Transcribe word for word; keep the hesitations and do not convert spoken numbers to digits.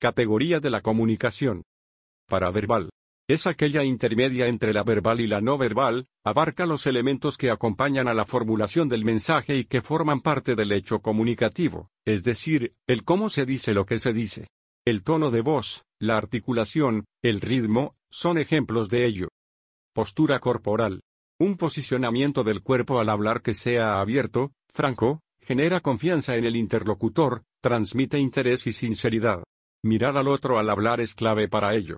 Categoría de la comunicación. Paraverbal. Es aquella intermedia entre la verbal y la no verbal, abarca los elementos que acompañan a la formulación del mensaje y que forman parte del hecho comunicativo, es decir, el cómo se dice lo que se dice. El tono de voz, la articulación, el ritmo, son ejemplos de ello. Postura corporal. Un posicionamiento del cuerpo al hablar que sea abierto, franco, genera confianza en el interlocutor, transmite interés y sinceridad. Mirar al otro al hablar es clave para ello.